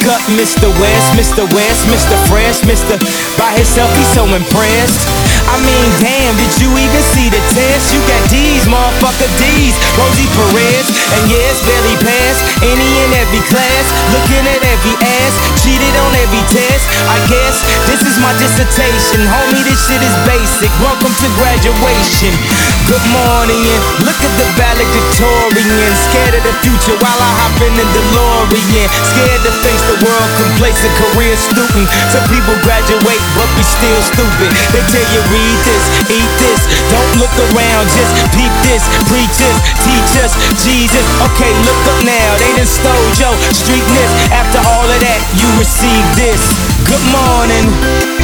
up Mr. West, Mr. West, Mr. Fresh, Mr. By himself, he's so impressed. I mean, damn, did you even see the test? You got D's, motherfucker D's, Rosie Perez. And yes, barely passed any and every class. Looking at every ass, cheated on every test. I guess this is my dissertation. Homie, this shit is basic. Welcome to graduation. Good morning, and look at the valedictorian. Scared of the future while I hop in the DeLorean. Scared to face the world, complacent career student. Some people graduate, but we still stupid. They tell you read this, eat this, don't look around, just peep this. Preach this, teach us, Jesus. Okay, look up now, they done stole your streetness. After all of that, you receive this. Good morning.